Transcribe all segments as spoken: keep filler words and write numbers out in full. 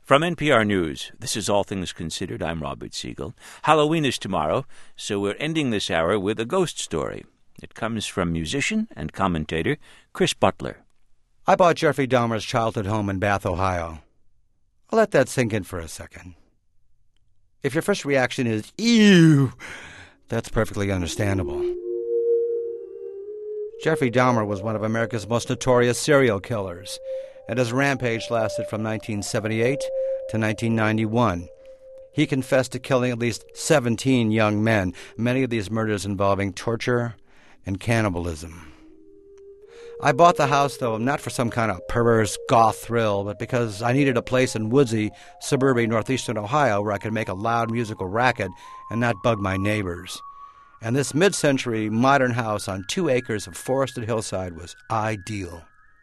From N P R News, this is All Things Considered. I'm Robert Siegel. Halloween is tomorrow, so we're ending this hour with a ghost story. It comes from musician and commentator Chris Butler. I bought Jeffrey Dahmer's childhood home in Bath, Ohio. I'll let that sink in for a second. If your first reaction is, ew, that's perfectly understandable. Jeffrey Dahmer was one of America's most notorious serial killers, and his rampage lasted from nineteen seventy-eight to nineteen ninety-one. He confessed to killing at least seventeen young men, many of these murders involving torture and cannibalism. I bought the house, though, not for some kind of perverse goth thrill, but because I needed a place in woodsy, suburban northeastern Ohio where I could make a loud musical racket and not bug my neighbors. And this mid-century modern house on two acres of forested hillside was ideal.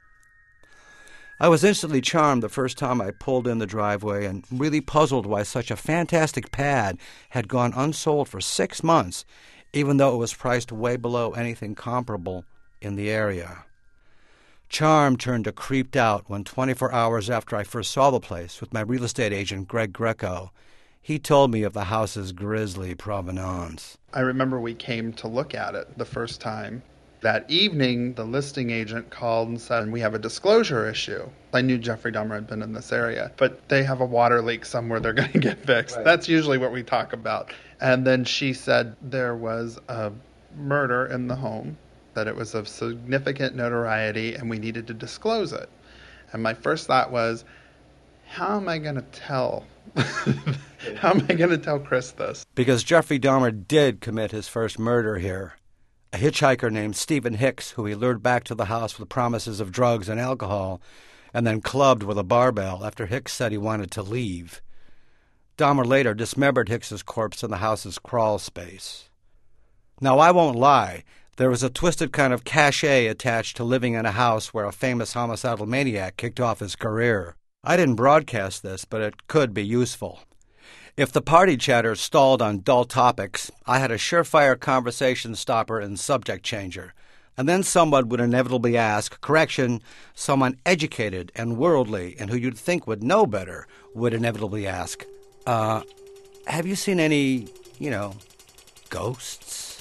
I was instantly charmed the first time I pulled in the driveway and really puzzled why such a fantastic pad had gone unsold for six months, even though it was priced way below anything comparable in the area. Charm turned to creeped out when twenty-four hours after I first saw the place with my real estate agent, Greg Greco, he told me of the house's grisly provenance. I remember we came to look at it the first time. That evening, the listing agent called and said, we have a disclosure issue. I knew Jeffrey Dahmer had been in this area, but they have a water leak somewhere they're going to get fixed. Right. That's usually what we talk about. And then she said there was a murder in the home, that it was of significant notoriety, and we needed to disclose it. And my first thought was, how am I going to tell? How am I going to tell Chris this? Because Jeffrey Dahmer did commit his first murder here. A hitchhiker named Stephen Hicks, who he lured back to the house with promises of drugs and alcohol, and then clubbed with a barbell after Hicks said he wanted to leave. Dahmer later dismembered Hicks's corpse in the house's crawl space. Now, I won't lie. There was a twisted kind of cachet attached to living in a house where a famous homicidal maniac kicked off his career. I didn't broadcast this, but it could be useful. If the party chatter stalled on dull topics, I had a surefire conversation stopper and subject changer. And then someone would inevitably ask, correction, someone educated and worldly and who you'd think would know better would inevitably ask, uh, have you seen any, you know, ghosts?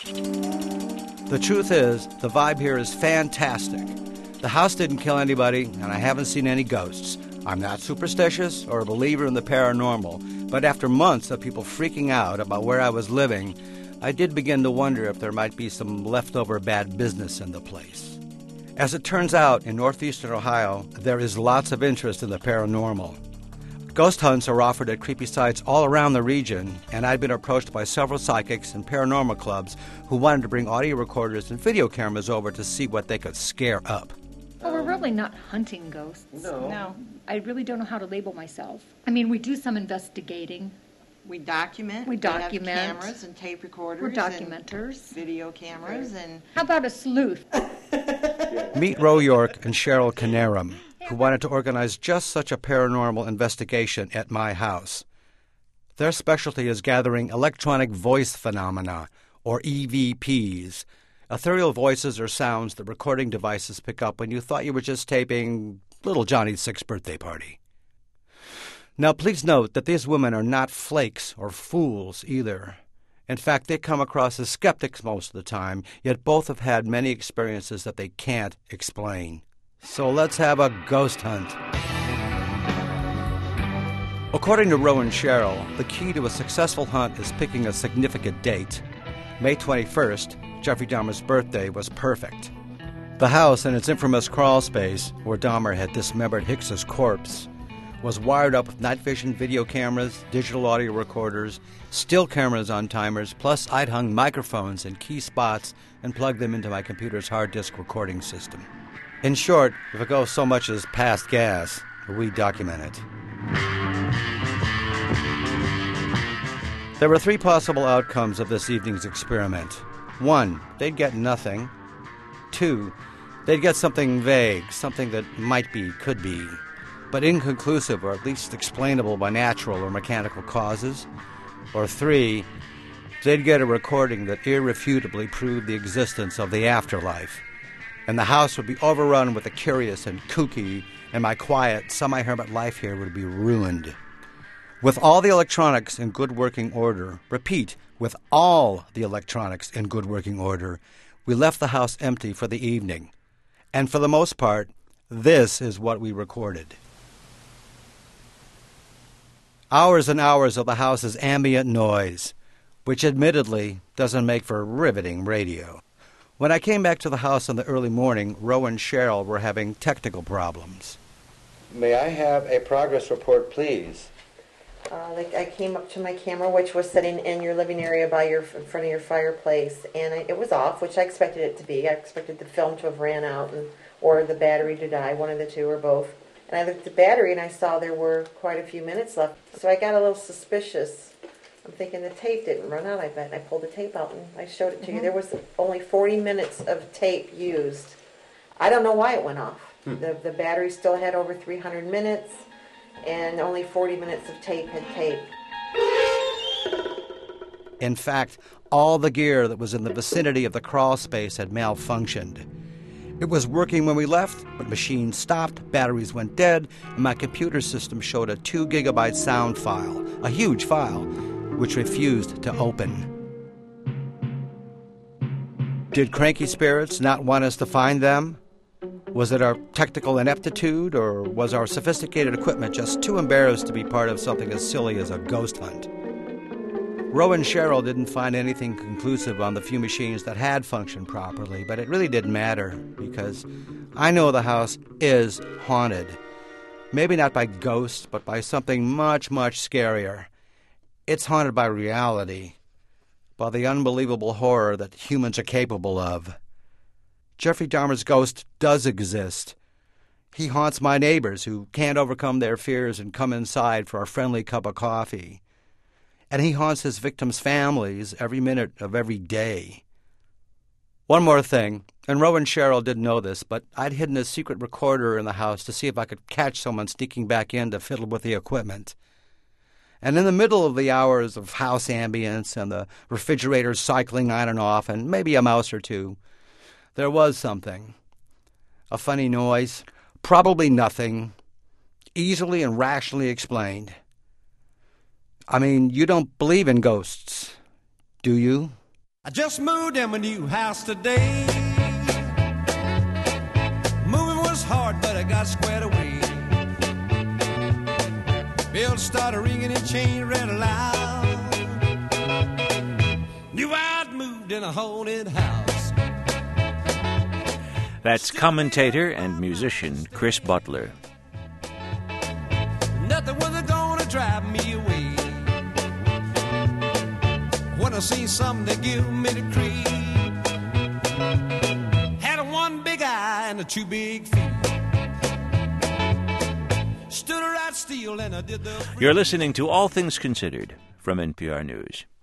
The truth is, the vibe here is fantastic. The house didn't kill anybody, and I haven't seen any ghosts. I'm not superstitious or a believer in the paranormal, but after months of people freaking out about where I was living, I did begin to wonder if there might be some leftover bad business in the place. As it turns out, in northeastern Ohio, there is lots of interest in the paranormal. Ghost hunts are offered at creepy sites all around the region, and I'd been approached by several psychics and paranormal clubs who wanted to bring audio recorders and video cameras over to see what they could scare up. Well, we're really not hunting ghosts. No. No. I really don't know how to label myself. I mean, we do some investigating. We document. We document. We have cameras and tape recorders. We're documenters. And video cameras and... How about a sleuth? Meet Ro York and Cheryl Canarum, who wanted to organize just such a paranormal investigation at my house. Their specialty is gathering electronic voice phenomena, or E V Ps, ethereal voices or sounds that recording devices pick up when you thought you were just taping little Johnny's sixth birthday party. Now, please note that these women are not flakes or fools either. In fact, they come across as skeptics most of the time, yet both have had many experiences that they can't explain. So let's have a ghost hunt. According to Ro and Cheryl, the key to a successful hunt is picking a significant date. May twenty-first, Jeffrey Dahmer's birthday, was perfect. The house and its infamous crawl space, where Dahmer had dismembered Hicks's corpse, was wired up with night vision video cameras, digital audio recorders, still cameras on timers, plus I'd hung microphones in key spots and plugged them into my computer's hard disk recording system. In short, if it goes so much as past gas, we document it. There were three possible outcomes of this evening's experiment. One, they'd get nothing. Two, they'd get something vague, something that might be, could be, but inconclusive or at least explainable by natural or mechanical causes. Or three, they'd get a recording that irrefutably proved the existence of the afterlife. and the house would be overrun with the curious and kooky, and my quiet, semi-hermit life here would be ruined. With all the electronics in good working order, repeat, with all the electronics in good working order, we left the house empty for the evening. And for the most part, this is what we recorded. Hours and hours of the house's ambient noise, which admittedly doesn't make for riveting radio. When I came back to the house in the early morning, Roe and Cheryl were having technical problems. May I have a progress report, please? Uh, like I came up to my camera, which was sitting in your living area by your in front of your fireplace, and I, it was off, which I expected it to be. I expected the film to have ran out, and or the battery to die, one of the two or both. And I looked at the battery, and I saw there were quite a few minutes left. So I got a little suspicious. I'm thinking the tape didn't run out, I bet. And I pulled the tape out, and I showed it to mm-hmm. you. There was only forty minutes of tape used. I don't know why it went off. Hmm. The, the battery still had over three hundred minutes. And only forty minutes of tape had taped. In fact, all the gear that was in the vicinity of the crawl space had malfunctioned. It was working when we left, but machines stopped, batteries went dead, and my computer system showed a two gigabyte sound file, a huge file, which refused to open. Did cranky spirits not want us to find them? Was it our technical ineptitude, or was our sophisticated equipment just too embarrassed to be part of something as silly as a ghost hunt? Roe and Cheryl didn't find anything conclusive on the few machines that had functioned properly, but it really didn't matter, because I know the house is haunted. Maybe not by ghosts, but by something much, much scarier. It's haunted by reality, by the unbelievable horror that humans are capable of. Jeffrey Dahmer's ghost does exist. He haunts my neighbors who can't overcome their fears and come inside for a friendly cup of coffee. And he haunts his victims' families every minute of every day. One more thing, and Roe and Cheryl didn't know this, but I'd hidden a secret recorder in the house to see if I could catch someone sneaking back in to fiddle with the equipment. And in the middle of the hours of house ambience and the refrigerator cycling on and off, and maybe a mouse or two, there was something. A funny noise. Probably nothing. Easily and rationally explained. I mean, you don't believe in ghosts, do you? I just moved in my new house today. Moving was hard, but I got squared away. Bells started ringing and chains ran loud. Knew I'd moved in a haunted house. That's commentator and musician Chris Butler. Nothing was gonna drive me away. When I seen something that give me the creep. Had a one big eye and a two big feet. Stood right still and I did the... You're listening to All Things Considered from N P R News.